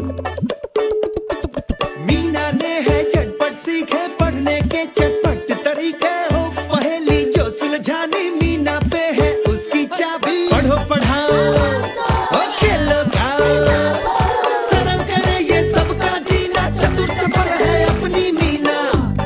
मीना ने है झटपट सीखे पढ़ने के चटपट तरीके हो, पहेली जो सुलझानी मीना पे है उसकी चाबी। पढ़ो पढ़ाओ और खेलो गाओ, सरल करे ये सबका जीना, चतुर चपल है अपनी मीना।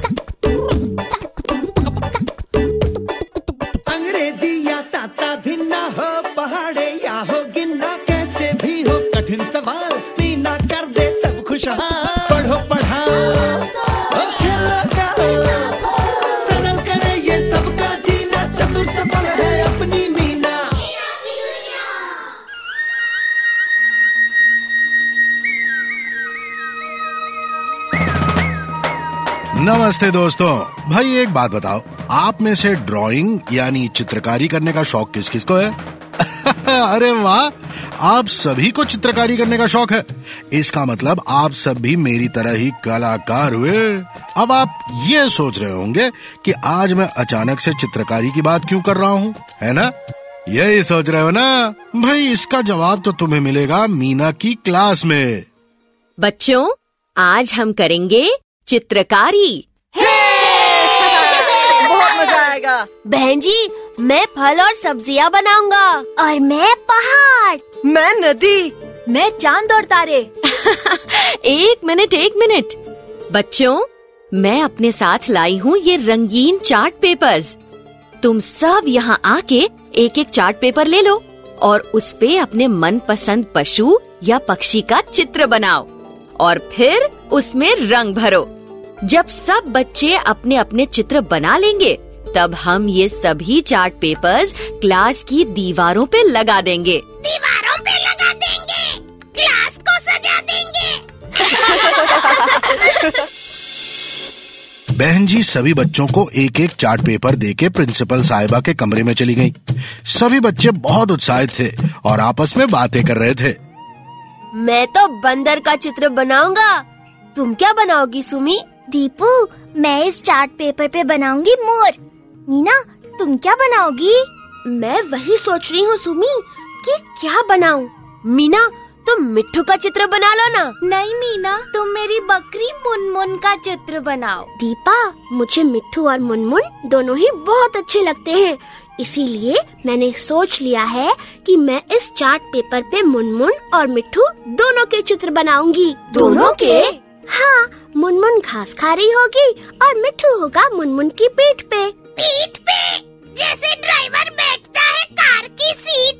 अंग्रेजी या ताता धिन्ना हो, पहाड़े या हो गिनना, कैसे भी हो कठिन सवाल मीना कर दे सब खुशहाल। पढ़ो पढ़ाओ और खेलो गाओ, सरल करे ये सबका जीना, चतुर चपल है अपनी मीना। नमस्ते दोस्तों। भाई एक बात बताओ, आप में से ड्राइंग यानी चित्रकारी करने का शौक किस किस को है? अरे वाह, आप सभी को चित्रकारी करने का शौक है। इसका मतलब आप सब भी मेरी तरह ही कलाकार हुए। अब आप ये सोच रहे होंगे कि आज मैं अचानक से चित्रकारी की बात क्यों कर रहा हूँ, है ना? यही सोच रहे हो ना? भाई इसका जवाब तो तुम्हें मिलेगा मीना की क्लास में। बच्चों, आज हम करेंगे चित्रकारी। बहुत मजा आएगा। बहन जी, मैं फल और सब्जियां बनाऊंगा। और मैं पहाड़। मैं नदी। मैं चांद और तारे। एक मिनट। बच्चों, मैं अपने साथ लाई हूँ ये रंगीन चार्ट पेपर्स। तुम सब यहाँ आके एक एक चार्ट पेपर ले लो और उस पे अपने मनपसंद पशु या पक्षी का चित्र बनाओ और फिर उसमें रंग भरो। जब सब बच्चे अपने अपने चित्र बना लेंगे, तब हम ये सभी चार्ट पेपर्स क्लास की दीवारों पे लगा देंगे। दीवारों पे लगा देंगे, क्लास को सजा देंगे। बहन जी सभी बच्चों को एक एक चार्ट पेपर देके प्रिंसिपल साहिबा के कमरे में चली गईं। सभी बच्चे बहुत उत्साहित थे और आपस में बातें कर रहे थे। मैं तो बंदर का चित्र बनाऊंगा। तुम क्या बनाओगी सुमी? दीपू, मैं इस चार्ट पेपर पे बनाऊंगी मोर। मीना, तुम क्या बनाओगी? मैं वही सोच रही हूँ सुमी कि क्या बनाऊं। मीना, तुम मिट्ठू का चित्र बना लो ना। नहीं मीना, तुम मेरी बकरी मुनमुन का चित्र बनाओ। दीपा, मुझे मिट्ठू और मुनमुन दोनों ही बहुत अच्छे लगते हैं, इसीलिए मैंने सोच लिया है कि मैं इस चार्ट पेपर पे मुनमुन और मिट्ठू दोनों के चित्र बनाऊंगी। दोनों के? हाँ, मुनमुन घास खा रही होगी और मिट्ठू होगा मुनमुन की पीठ पे। पीठ पे? जैसे ड्राइवर बैठता है कार की सीट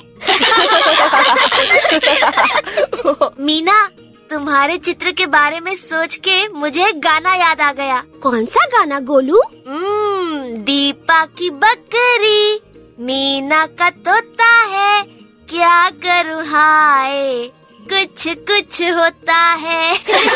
पे। मीना, तुम्हारे चित्र के बारे में सोच के मुझे गाना याद आ गया। कौन सा गाना गोलू? दीपा की बकरी, मीना का तोता है, क्या करूँ हाय, कुछ कुछ होता है।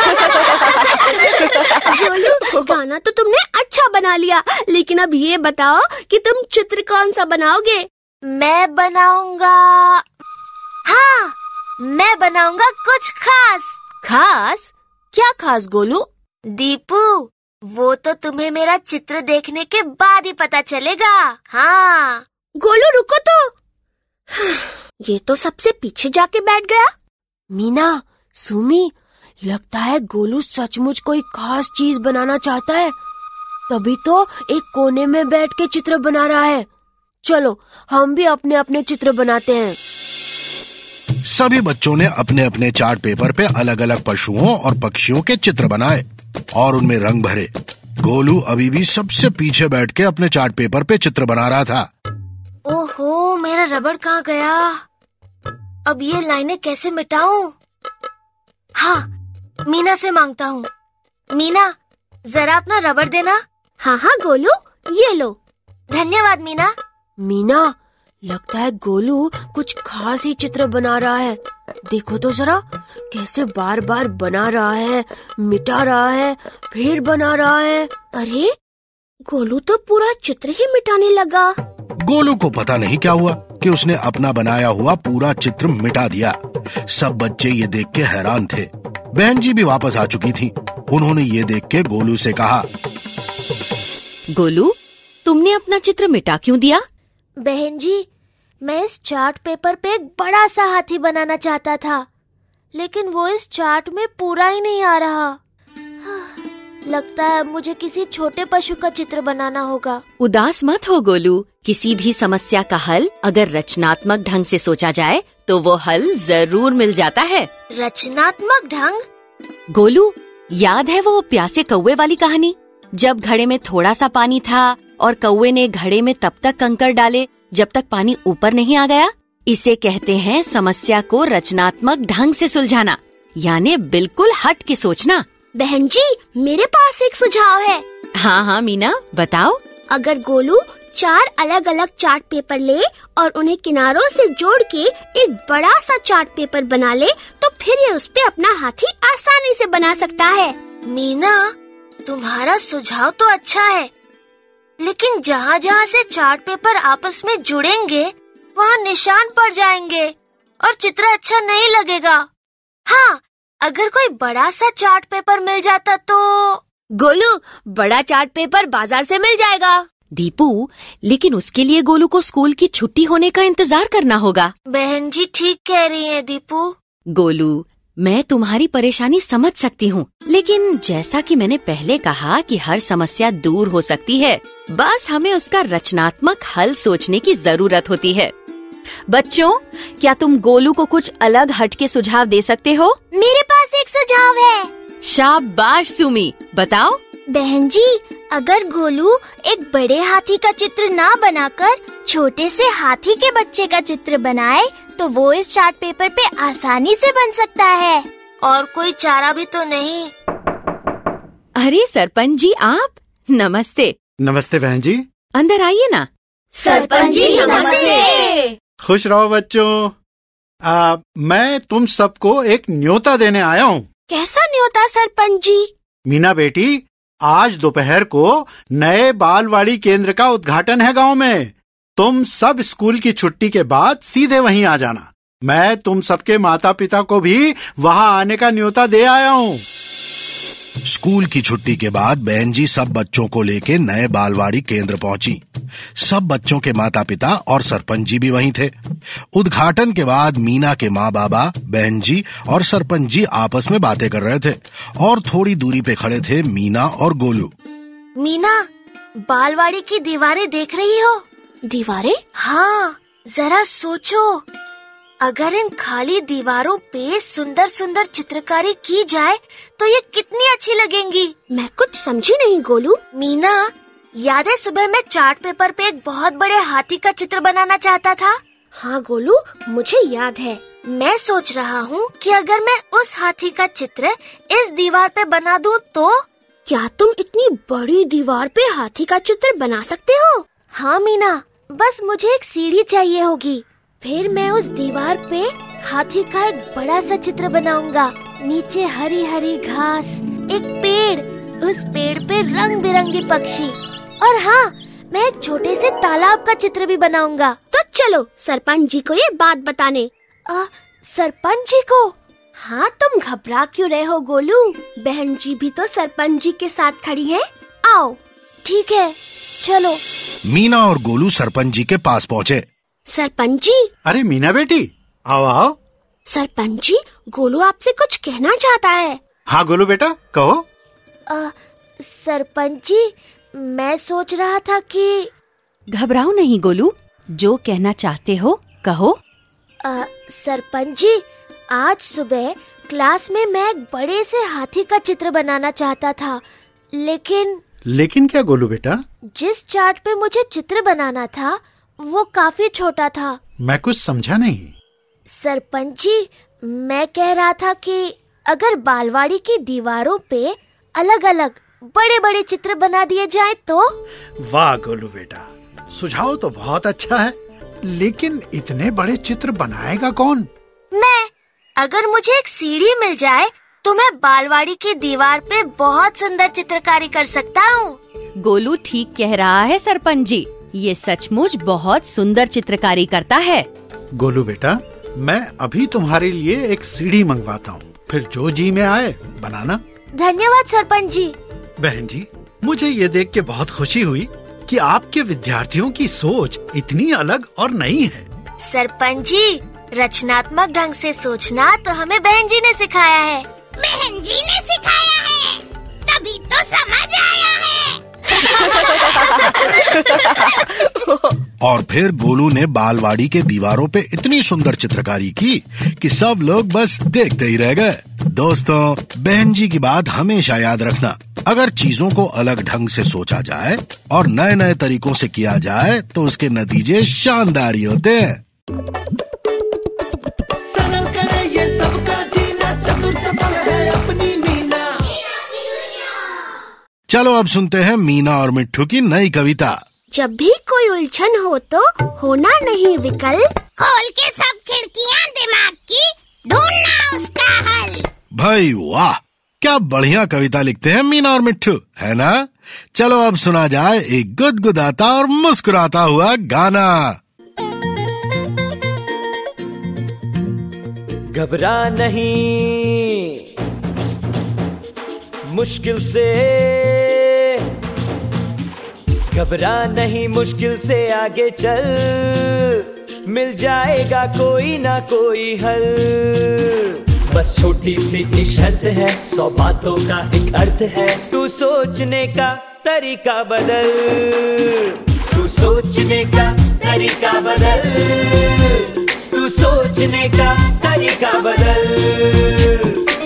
गोलू, गाना तो तुमने अच्छा बना लिया, लेकिन अब ये बताओ कि तुम चित्र कौन सा बनाओगे? मैं बनाऊंगा, हाँ, मैं बनाऊंगा कुछ खास। खास? क्या खास गोलू? दीपू, वो तो तुम्हें मेरा चित्र देखने के बाद ही पता चलेगा। हाँ। गोलू रुको तो। ये तो सबसे पीछे जाके बैठ गया। मीना, सुमी, लगता है गोलू सचमुच कोई खास चीज बनाना चाहता है, तभी तो एक कोने में बैठ के चित्र बना रहा है। चलो हम भी अपने अपने चित्र बनाते हैं। सभी बच्चों ने अपने अपने चार्ट पेपर पे अलग अलग पशुओं और पक्षियों के चित्र बनाए और उनमें रंग भरे। गोलू अभी भी सबसे पीछे बैठ के अपने चार्ट पेपर पे चित्र बना रहा था। ओहो, मेरा रबड़ कहाँ गया? अब ये लाइनें कैसे मिटाऊं? हाँ, मीना से मांगता हूँ। मीना, जरा अपना रबड़ देना। हाँ हाँ गोलू, ये लो। धन्यवाद मीना। मीना, लगता है गोलू कुछ खास ही चित्र बना रहा है। देखो तो जरा, कैसे बार बार बना रहा है, मिटा रहा है, फिर बना रहा है। अरे, गोलू तो पूरा चित्र ही मिटाने लगा। गोलू को पता नहीं क्या हुआ कि उसने अपना बनाया हुआ पूरा चित्र मिटा दिया। सब बच्चे ये देख के हैरान थे। बहन जी भी वापस आ चुकी थी। उन्होंने ये देख के गोलू से कहा, गोलू, तुमने अपना चित्र मिटा क्यों दिया? बहन जी, मैं इस चार्ट पेपर पे एक बड़ा सा हाथी बनाना चाहता था, लेकिन वो इस चार्ट में पूरा ही नहीं आ रहा। लगता है मुझे किसी छोटे पशु का चित्र बनाना होगा। उदास मत हो गोलू, किसी भी समस्या का हल अगर रचनात्मक ढंग से सोचा जाए तो वो हल जरूर मिल जाता है। रचनात्मक ढंग? गोलू, याद है वो प्यासे कौवे वाली कहानी? जब घड़े में थोड़ा सा पानी था और कौवे ने घड़े में तब तक कंकड़ डाले जब तक पानी ऊपर नहीं आ गया। इसे कहते हैं समस्या को रचनात्मक ढंग से सुलझाना, यानी बिल्कुल हट के सोचना। बहन जी, मेरे पास एक सुझाव है। हाँ मीना, बताओ। अगर गोलू 4 अलग अलग चार्ट पेपर ले और उन्हें किनारों से जोड़ के एक बड़ा सा चार्ट पेपर बना ले तो फिर ये उस पे अपना हाथी आसानी से बना सकता है। मीना, तुम्हारा सुझाव तो अच्छा है, लेकिन जहाँ जहाँ से चार्ट पेपर आपस में जुड़ेंगे वहाँ निशान पड़ जाएंगे और चित्र अच्छा नहीं लगेगा। हाँ, अगर कोई बड़ा सा चार्ट पेपर मिल जाता तो। गोलू, बड़ा चार्ट पेपर बाजार से मिल जाएगा। दीपू, लेकिन उसके लिए गोलू को स्कूल की छुट्टी होने का इंतजार करना होगा। बहन जी ठीक कह रही है दीपू। गोलू, मैं तुम्हारी परेशानी समझ सकती हूँ, लेकिन जैसा कि मैंने पहले कहा कि हर समस्या दूर हो सकती है, बस हमें उसका रचनात्मक हल सोचने की जरूरत होती है। बच्चों, क्या तुम गोलू को कुछ अलग हटके सुझाव दे सकते हो? मेरे पास एक सुझाव है। शाबाश सुमी, बताओ। बहन जी, अगर गोलू एक बड़े हाथी का चित्र ना बनाकर छोटे से हाथी के बच्चे का चित्र बनाए तो वो इस चार्ट पेपर पे आसानी से बन सकता है। और कोई चारा भी तो नहीं? अरे सरपंच जी, आप? नमस्ते। नमस्ते बहन जी। अंदर आइए ना। सरपंच जी नमस्ते। खुश रहो बच्चों। मैं तुम सबको एक न्योता देने आया हूँ। कैसा न्योता सरपंच जी? मीना बेटी, आज दोपहर को नए बालवाड़ी केंद्र का उद्घाटन है गांव में। तुम सब स्कूल की छुट्टी के बाद सीधे वहीं आ जाना। मैं तुम सबके माता पिता को भी वहां आने का न्योता दे आया हूँ। स्कूल की छुट्टी के बाद बहन जी सब बच्चों को लेके नए बालवाड़ी केंद्र पहुंची। सब बच्चों के माता पिता और सरपंच जी भी वहीं थे। उद्घाटन के बाद मीना के माँ बाबा, बहन जी और सरपंच जी आपस में बातें कर रहे थे और थोड़ी दूरी पे खड़े थे मीना और गोलू। मीना, बालवाड़ी की दीवारें देख रही हो? दीवारें? हाँ, जरा सोचो, अगर इन खाली दीवारों पे सुंदर सुंदर चित्रकारी की जाए तो ये कितनी अच्छी लगेंगी। मैं कुछ समझी नहीं गोलू। मीना, याद है सुबह मैं चार्ट पेपर पे एक बहुत बड़े हाथी का चित्र बनाना चाहता था? हाँ गोलू, मुझे याद है। मैं सोच रहा हूँ कि अगर मैं उस हाथी का चित्र इस दीवार पे बना दूँ तो। क्या तुम इतनी बड़ी दीवार पे हाथी का चित्र बना सकते हो? हाँ मीना, बस मुझे एक सीढ़ी चाहिए होगी, फिर मैं उस दीवार पे हाथी का एक बड़ा सा चित्र बनाऊंगा। नीचे हरी हरी घास, एक पेड़, उस पेड़ पे रंग बिरंगे पक्षी, और हाँ, मैं एक छोटे से तालाब का चित्र भी बनाऊंगा। तो चलो सरपंच जी को ये बात बताने। सरपंच जी को? हाँ, तुम घबरा क्यों रहे हो गोलू? बहन जी भी तो सरपंच जी के साथ खड़ी है। आओ। ठीक है, चलो। मीना और गोलू सरपंच जी के पास पहुँचे। सरपंच जी। अरे मीना बेटी, आओ आओ। सरपंच जी, गोलू आपसे कुछ कहना चाहता है। हाँ गोलू बेटा, कहो। सरपंच जी, मैं सोच रहा था कि। घबराओ नहीं गोलू, जो कहना चाहते हो कहो। सरपंच जी, आज सुबह क्लास में मैं एक बड़े से हाथी का चित्र बनाना चाहता था, लेकिन क्या गोलू बेटा? जिस चार्ट पे मुझे चित्र बनाना था वो काफी छोटा था। मैं कुछ समझा नहीं। सरपंच जी, मैं कह रहा था कि अगर बालवाड़ी की दीवारों पे अलग अलग बड़े बड़े चित्र बना दिए जाएं तो। वाह गोलू बेटा, सुझाव तो बहुत अच्छा है, लेकिन इतने बड़े चित्र बनाएगा कौन? मैं। अगर मुझे एक सीढ़ी मिल जाए तो मैं बालवाड़ी की दीवार पे बहुत सुंदर चित्रकारी कर सकता हूँ। गोलू ठीक कह रहा है सरपंच जी, ये सचमुच बहुत सुंदर चित्रकारी करता है। गोलू बेटा, मैं अभी तुम्हारे लिए एक सीढ़ी मंगवाता हूँ, फिर जो जी में आए बनाना। धन्यवाद सरपंच जी। बहन जी, मुझे ये देख के बहुत खुशी हुई कि आपके विद्यार्थियों की सोच इतनी अलग और नई है। सरपंच जी, रचनात्मक ढंग से सोचना तो हमें बहन जी ने सिखाया है। बहन जी ने सिखाया है, तभी तो समझ आया है। और फिर गोलू ने बालवाड़ी के दीवारों पे इतनी सुंदर चित्रकारी की कि सब लोग बस देखते ही रह गए। दोस्तों, बहन जी की बात हमेशा याद रखना, अगर चीजों को अलग ढंग से सोचा जाए और नए नए तरीकों से किया जाए तो उसके नतीजे शानदार ही होते हैं। सरल करे ये सबका जीना, चतुर चपल है अपनी मीना। चलो अब सुनते हैं मीना और मिट्ठू की नई कविता। जब भी कोई उलझन हो तो होना नहीं विकल्प, खोल के सब खिड़कियां दिमाग की, ढूंढना उसका हल। भाई वाह, क्या बढ़िया कविता लिखते हैं मीना और मिट्ठू, है ना? चलो अब सुना जाए एक गुदगुदाता और मुस्कुराता हुआ गाना। घबरा नहीं मुश्किल से, घबरा नहीं मुश्किल से आगे चल, मिल जाएगा कोई ना कोई हल। बस छोटी सी एक शर्त है, 100 बातों का एक अर्थ है, तू सोचने का तरीका बदल, तू सोचने का तरीका बदल, तू सोचने का तरीका बदल।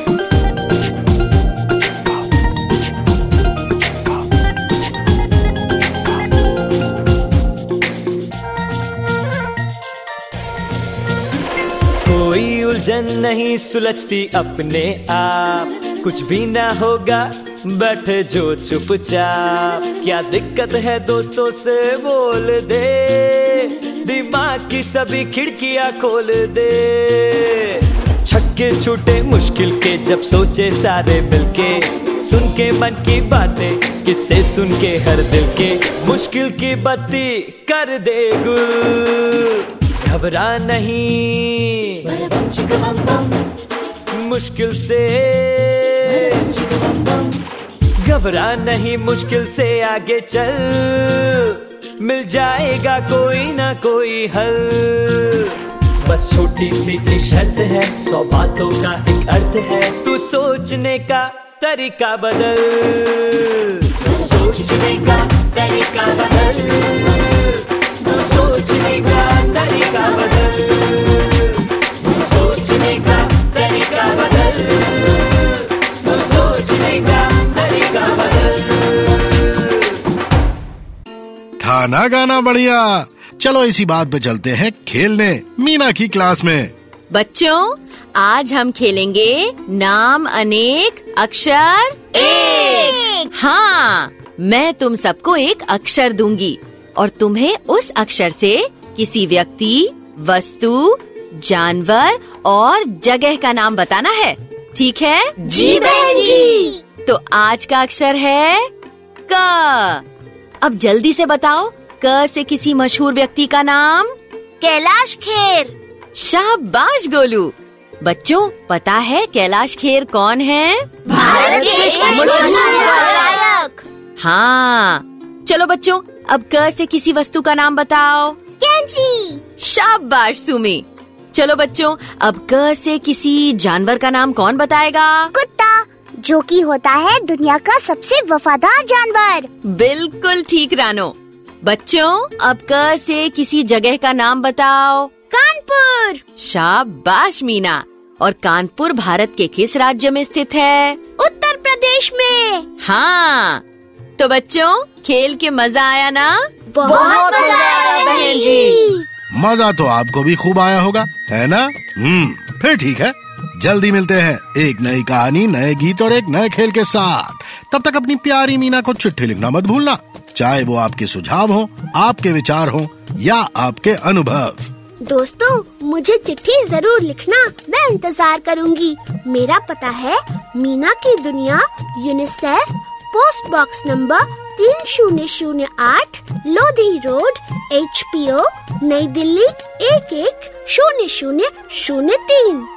कोई उलझन नहीं सुलझती अपने आप, कुछ भी ना होगा बैठे जो चुपचाप। क्या दिक्कत है दोस्तों से बोल दे, दिमाग की सभी खिड़कियां खोल दे। छक्के छूटे मुश्किल के जब सोचे सारे मिलके, सुन के मन की बातें किससे सुन के हर दिल के, मुश्किल की बत्ती कर दे गुल। घबरा नहीं मुश्किल से, घबरा नहीं मुश्किल से आगे चल, मिल जाएगा कोई ना कोई हल। बस छोटी सी एक शर्त है, 100 बातों का एक अर्थ है, तू सोचने का तरीका बदल, तू सोचने का तरीका बदल, तू सोचने का तरीका बदल, तू सोचने का तरीका बदल, तू सोचने का तरीका बदल। था ना गाना बढ़िया? चलो इसी बात पे चलते हैं खेलने मीना की क्लास में। बच्चों, आज हम खेलेंगे नाम अनेक अक्षर एक। हाँ, मैं तुम सबको एक अक्षर दूंगी और तुम्हें उस अक्षर से किसी व्यक्ति, वस्तु, जानवर और जगह का नाम बताना है, ठीक है? जी बहन जी। तो आज का अक्षर है क। अब जल्दी से बताओ, क से किसी मशहूर व्यक्ति का नाम। कैलाश खेर। शाबाश गोलू। बच्चों, पता है कैलाश खेर कौन है? भारत के एक मशहूर गायक। हाँ, चलो बच्चों, अब क से किसी वस्तु का नाम बताओ। कैंची। शाबाश सुमी। चलो बच्चों, अब क से किसी जानवर का नाम कौन बताएगा? कुत्ता, जो कि होता है दुनिया का सबसे वफादार जानवर। बिल्कुल ठीक रानो। बच्चों, अब क से किसी जगह का नाम बताओ। कानपुर। शाबाश मीना। और कानपुर भारत के किस राज्य में स्थित है? उत्तर प्रदेश में। हाँ, तो बच्चों, खेल के मजा आया ना? बहुत मजा आया बहन जी। मजा तो आपको भी खूब आया होगा, है ना? फिर ठीक है, जल्दी मिलते हैं एक नई कहानी, नए गीत और एक नए खेल के साथ। तब तक अपनी प्यारी मीना को चिट्ठी लिखना मत भूलना, चाहे वो आपके सुझाव हो, आपके विचार हो या आपके अनुभव। दोस्तों, मुझे चिट्ठी जरूर लिखना, मैं इंतजार करूंगी। मेरा पता है मीना की दुनिया, UNICEF, post box number 3008, Lodhi road, HPO, Nai Delhi 110003।